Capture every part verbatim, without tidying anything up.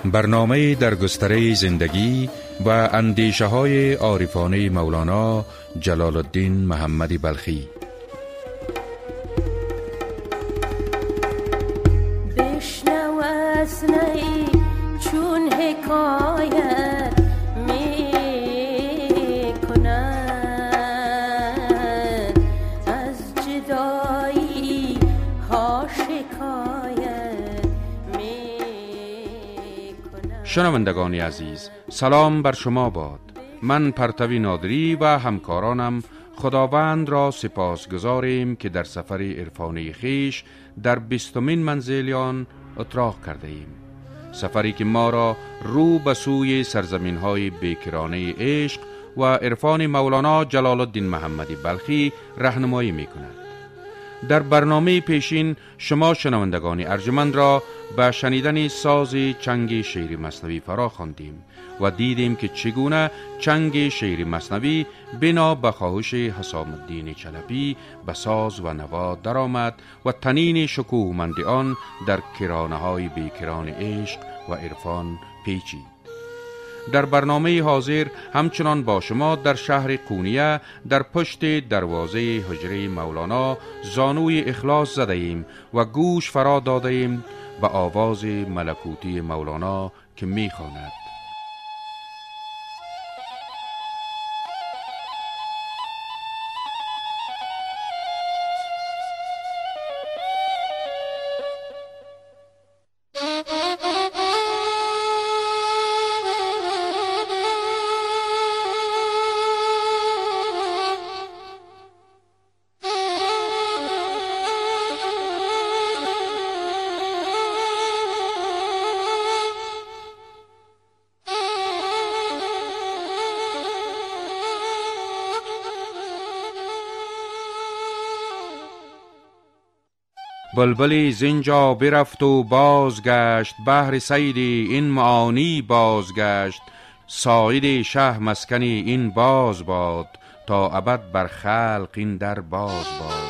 برنامه در گستره زندگی و اندیشه های عارفانه مولانا جلال الدین محمدی بلخی. بشنو از نی چون حکایت می کنند، از جدایی ها شکایت می کنند. شنوندگان عزیز، سلام بر شما باد. من پرتوی نادری و همکارانم خداوند را سپاسگزاریم که در سفر عرفانی خیش در بیستمین منزلیان اتراق کرده ایم. سفری که ما را رو به سوی سرزمین های بیکرانه عشق و عرفان مولانا جلال الدین محمدی بلخی راهنمایی می کند. در برنامه پیشین شما شنوندگان ارجمند را به شنیدن ساز چنگ شعر مثنوی فرا خواندیم و دیدیم که چگونه چنگ شعر مثنوی بنا به خواهش حسام الدین چلپی به ساز و نوا درآمد و تنین شکوهمند آن در کرانه های بیکران عشق و عرفان پیچید. در برنامه حاضر همچنان با شما در شهر قونیه در پشت دروازه حجره مولانا زانوی اخلاص زده ایم و گوش فرا داده ایم به آواز ملکوتی مولانا که می خواند: بلبلی زینجا برفت و بازگشت، بهر صید این معانی بازگشت. ساید شه مسکنی این باز باد، تا ابد بر خلق این در باز باد.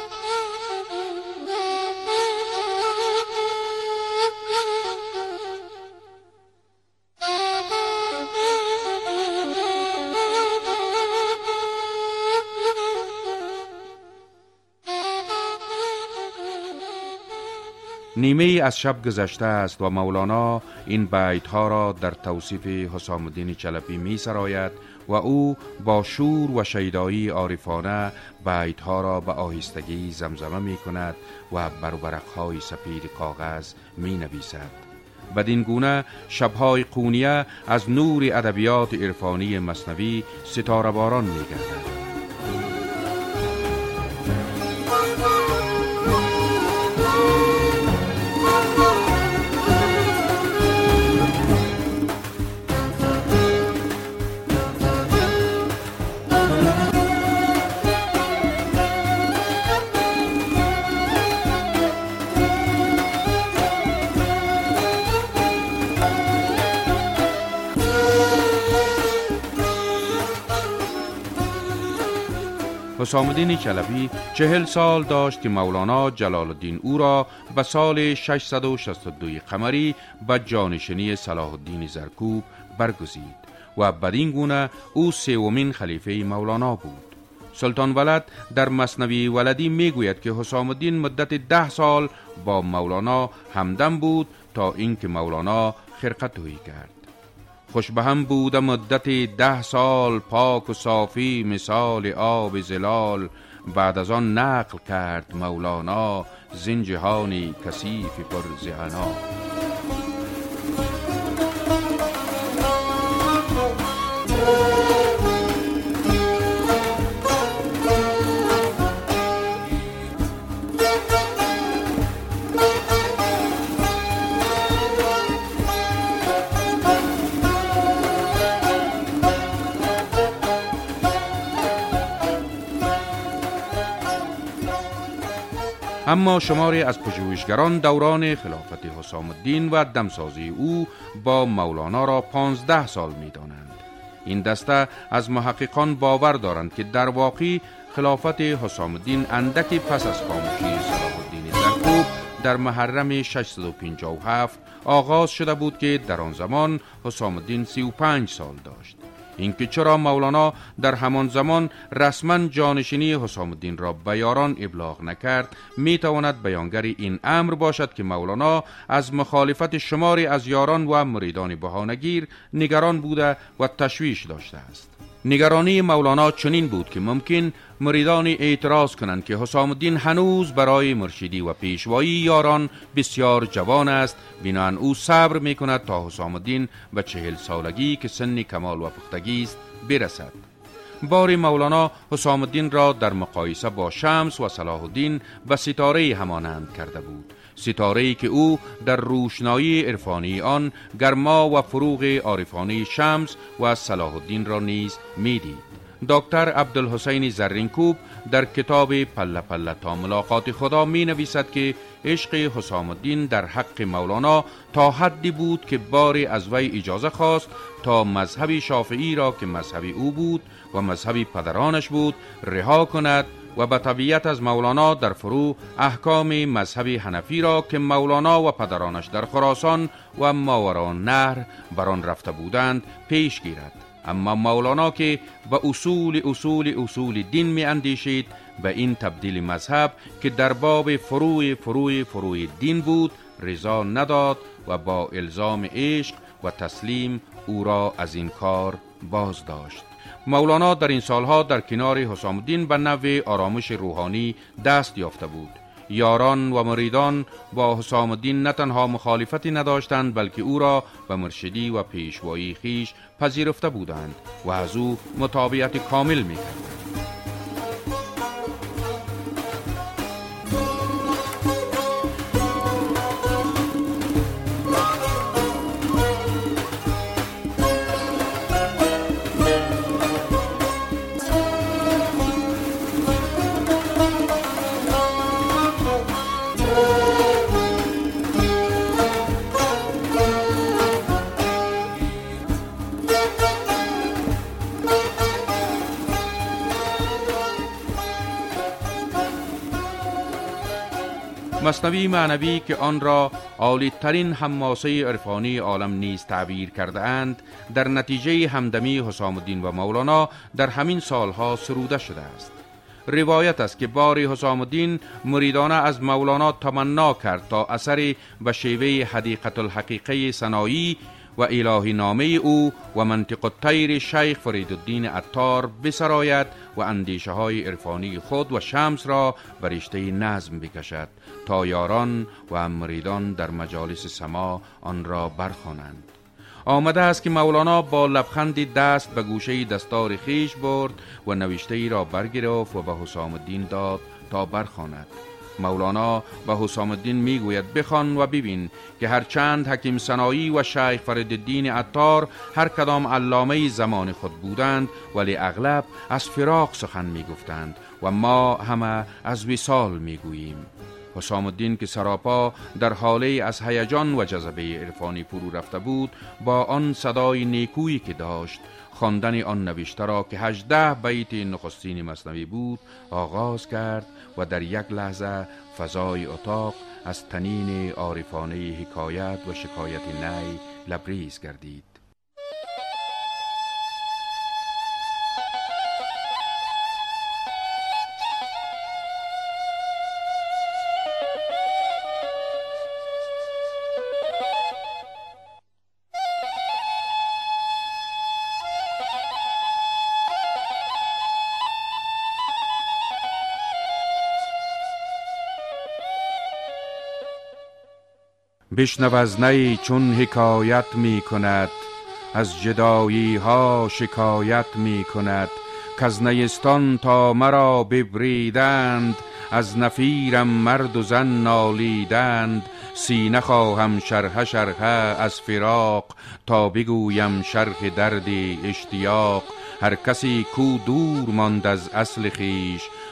نیمه از شب گذشته است و مولانا این بیت ها را در توصیف حسام الدین چلپی می سراید و او با شور و شیدایی عارفانه بیت ها را به آهستگی زمزمه می کند و بر ورق های سپید کاغذ می نویسد. بدین گونه شبهای قونیه از نور ادبیات عرفانی مثنوی ستاره باران می گردد. حسام الدین چلپی چهل سال داشت که مولانا جلال الدین او را به سال ششصد و شصت و دو قمری به جانشینی صلاح الدین زرکوب برگزید و بدین گونه او سومین خلیفه مولانا بود. سلطان ولد در مثنوی ولدی می گوید که حسام الدین مدت ده سال با مولانا همدم بود تا اینکه مولانا خرقت تویی کرد. خوش به هم بوده مدت ده سال، پاک و صافی مثال آب زلال. بعد از آن نقل کرد مولانا، زین جهانی کثیف پر ز عنا. اما شماری از پژوهشگران دوران خلافت حسام الدین و دمسازی او با مولانا را پانزده سال می دانند. این دسته از محققان باور دارند که در واقع خلافت حسام الدین اندکی پس از خاموشی صلاح الدین زرکوب در محرم ششصد و پنجاه و هفت آغاز شده بود که در آن زمان حسام الدین سی و پنج سال داشت. اینکه چرا مولانا در همان زمان رسما جانشینی حسام الدین را به یاران ابلاغ نکرد، می تواند بیانگر این امر باشد که مولانا از مخالفت شماری از یاران و مریدان بهانه‌گیر نگران بوده و تشویش داشته است. نگرانی مولانا چنین بود که ممکن مریدانی اعتراض کنند که حسام الدین هنوز برای مرشدی و پیشوایی یاران بسیار جوان است، بنابراین او صبر می کند تا حسام الدین به چهل سالگی که سن کمال و پختگی است برسد. باری مولانا حسام الدین را در مقایسه با شمس و صلاح الدین به ستاره همانند کرده بود، ستاره‌ای که او در روشنایی عرفانی آن گرما و فروغ عارفانه شمس و صلاح الدین را نیز میدید. دکتر عبدالحسین زرینکوب در کتاب پله پله تا ملاقات خدا می نویسد که عشق حسام الدین در حق مولانا تا حدی بود که باری از وی اجازه خواست تا مذهب شافعی را که مذهب او بود و مذهب پدرانش بود رها کند و به طبیعت از مولانا در فرو احکام مذهب حنفی را که مولانا و پدرانش در خراسان و ماوراء النهر بر آن رفته بودند پیش گیرد. اما مولانا که به اصول اصول اصول دین می اندیشید، به این تبدیل مذهب که در باب فروع فروع فروع دین بود رضا نداد و با الزام عشق و تسلیم او را از این کار باز داشت. مولانا در این سالها در کنار حسام الدین به نوع آرامش روحانی دست یافته بود. یاران و مریدان با حسام الدین نه تنها مخالفتی نداشتند بلکه او را به مرشدی و پیشوایی خیش پذیرفته بودند و از او متابعت کامل می‌کردند. مثنوی معنوی که آن را عالی ترین حماسه عرفانی عالم نیز تعبیر کرده اند، در نتیجه همدمی حسام الدین و مولانا در همین سالها سروده شده است. روایت است که باری حسام الدین مریدانه از مولانا تمنا کرد تا اثری به شیوه حدیقة الحقیقه سنایی و الهی نامه او و منطق الطیر شیخ فریدالدین عطار بسراید و اندیشه های عرفانی خود و شمس را به رشته نظم بکشد تا یاران و مریدان در مجالس سما آن را برخوانند. آمده است که مولانا با لبخندی دست به گوشه دستار خیش برد و نوشته ای را برگرفت و به حسام الدین داد تا برخواند. مولانا به حسام الدین میگوید بخوان و ببین که هرچند حکیم سنایی و شیخ فریدالدین عطار هر کدام علامه زمان خود بودند، ولی اغلب از فراق سخن میگفتند و ما همه از وصال میگوییم. حسام الدین که سراپا در حاله از هیجان و جذبه عرفانی فرو رفته بود، با آن صدای نیکویی که داشت خواندن آن نوشته را که هجده بیت نخستین مثنوی بود آغاز کرد و در یک لحظه فضای اتاق از طنین عارفانه حکایت و شکایت نی لبریز گردید. بشنو از نی چون حکایت می کند، از جدایی ها شکایت می کند، که از نیستان تا مرا ببریدند، از نفیرم مرد و زن نالیدند. سینه خواهم شرح شرح از فراق، تا بگویم شرح درد اشتیاق. هر کسی کو دور ماند از اصل خیش،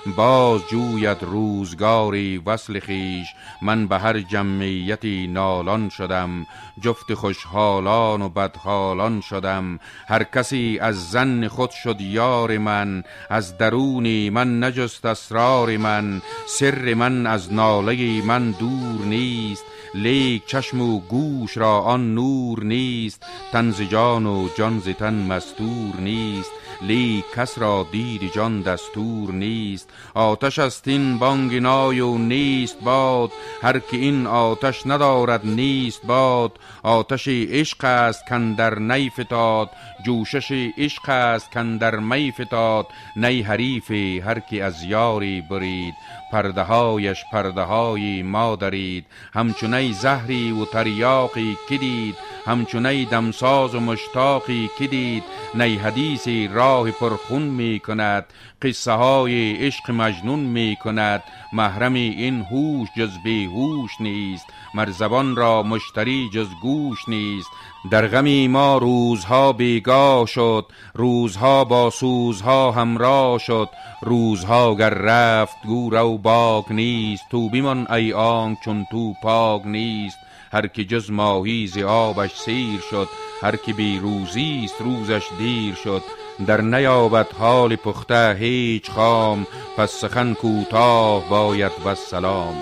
باز جوید روزگاری وصل خیش. من به هر جمعیتی نالان شدم، جفت خوشحالان و بدحالان شدم. هر کسی از زن خود شد یار من، از درونی من نجست اسرار من. سر من از ناله من دور نیست، لیک چشم و گوش را آن نور نیست. تن ز جان و جان ز تن مستور نیست، لیک کس را دید جان دستور نیست. آتش است این بانگ نای و نیست باد، هر که این آتش ندارد نیست باد. آتش عشق است کاندر نی فتاد، جوشش عشق است کاندر می فتاد. نی حریف هر که از یاری برید، پرده هایش پرده های ما درید. همچونی زهری و تریاقی که دید، همچونی دمساز و مشتاقی که دید. نی حدیثی راه پرخون می کند، قصه های عشق مجنون می کند. محرم این هوش جز بیهوش نیست، مر زبان را مشتری جز گوش نیست. در غمی ما روزها بیگاه شد، روزها با سوزها همراه شد. روزها گر رفت گو رو باک نیست، تو بیمان ای آنک چون تو پاک نیست. هر که جز ماهی ز آبش سیر شد، هر که بی روزیست روزش دیر شد. در نیابد حال پخته هیچ خام، پس سخن کوتاه باید و سلام.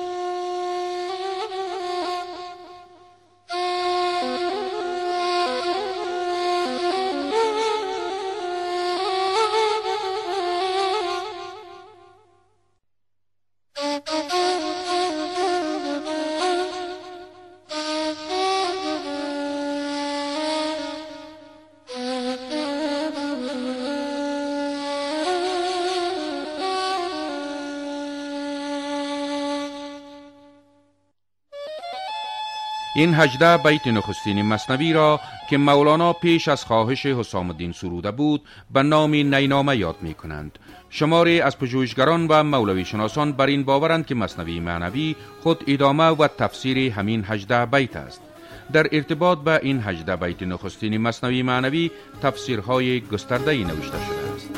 این هجده بیت نخستین مثنوی را که مولانا پیش از خواهش حسام الدین سروده بود به نام نینامه یاد می کنند. شماری از پژوهشگران و مولوی شناسان بر این باورند که مثنوی معنوی خود ادامه و تفسیر همین هجده بیت است. در ارتباط به این هجده بیت نخستین مثنوی معنوی تفسیرهای گسترده‌ای نوشته شده است.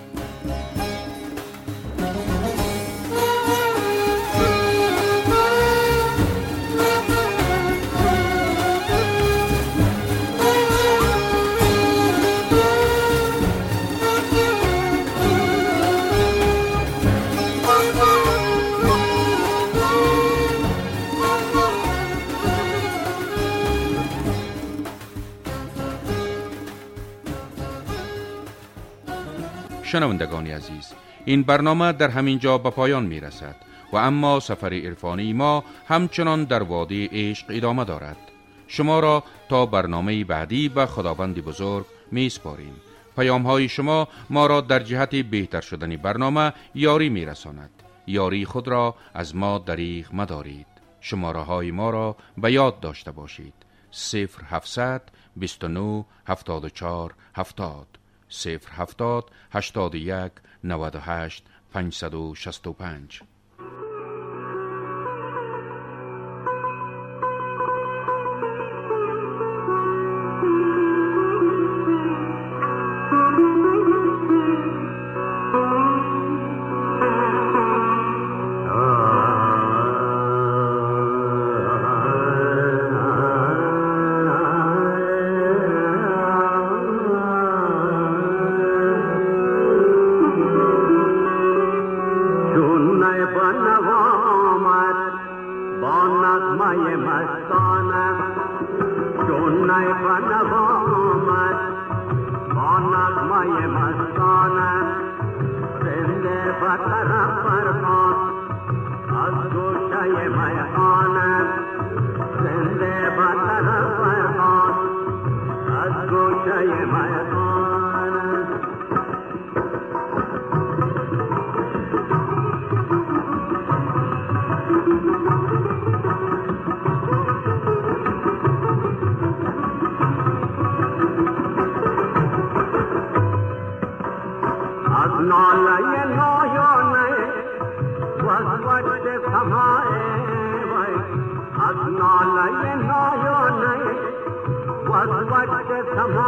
شنوندگان عزیز، این برنامه در همین جا به پایان می رسد و اما سفر عرفانی ما همچنان در وادی عشق ادامه دارد. شما را تا برنامه بعدی به خداوند بزرگ می سپاریم. پیام های شما ما را در جهت بهتر شدن برنامه یاری می رساند. یاری خود را از ما دریغ مدارید. شماره های ما را به یاد داشته باشید: صفر هفتصد بیست و نه هفتاد و چهار هفتاد، صفر هفتاد هشتاد و یک نود و هشت پانصد و شصت و پنج.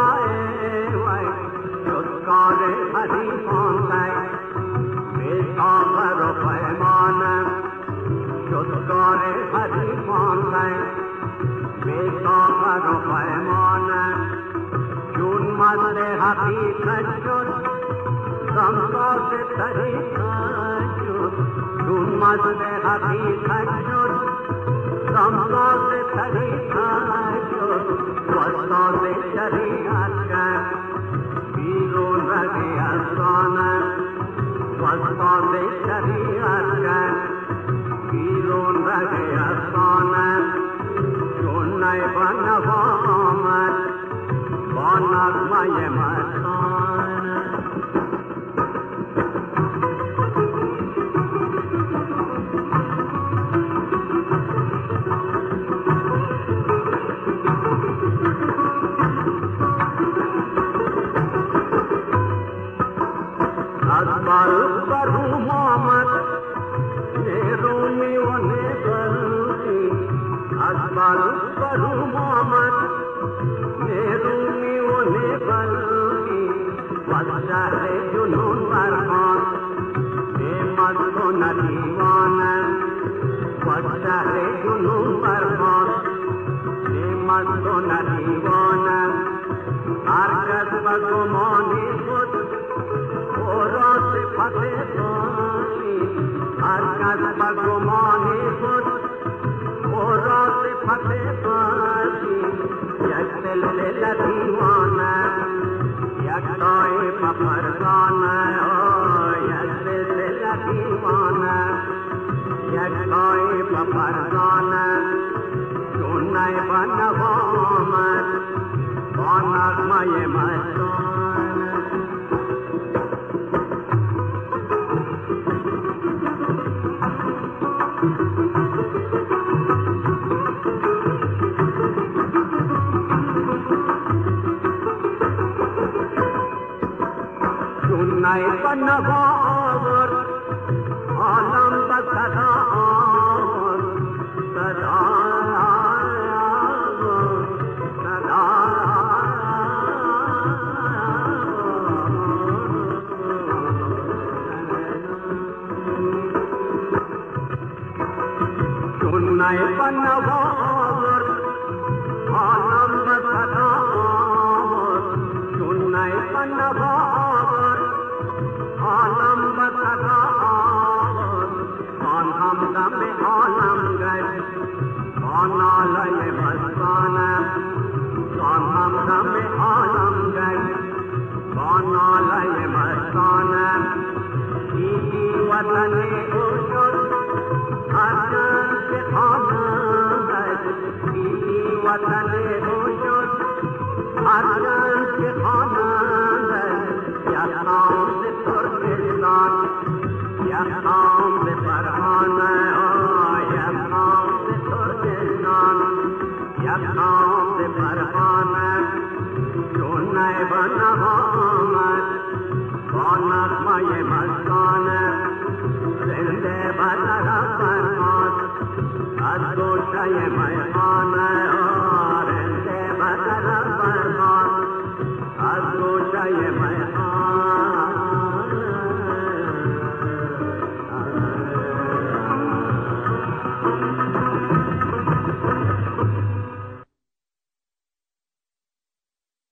Hare Hare روزگار حریفان رنگ بی ساغر و پیمانه چون مست حقیقت شد غمساز طریقت شد چون مست حقیقت شد غمساز طریقت شد وساز شریعت کرد بیرون رگی افسانه وساز شریعت کرد بیرون رگی افسانه چون نی بنوا آمد با نغمه مستانه از بر بروم آمد نیرومی و نیبلقی از بر بروم آمد نیرومی و نیبلقی و شهر جنون برخان بیمست و ندیوانه و شهر جنون برخان بیمست و ندیوانه هر کس به گمانی خود او را صفت داشتی هر کس به گمانی خود او را صفت داشتی یک سلسله دیوانه یک طایفه فرزانه یک سلسله دیوانه یک طایفه فرزانه چون نی بنوا آمد با نغمه مستانه نی بنوا آورد عالم به صدا آورد صدا آورد صدا چون نی بنوا آورد عالم به صدا آورد چون نی بنوا عالم بسدا آورد آن همدم عالم گشت با ناله مستانه آن همدم عالم گشت با ناله مستانه دیدی وطن او شد هر جان که خانه دیدی وطن او شد هر جان که خانه یک نام ترکستان یک نام فرهانه یک نام ترکستان یک نام فرهانه چون نی بنوا آمد با نغمه مستانه زنده بر طرف فرهاد از گوشه میخانه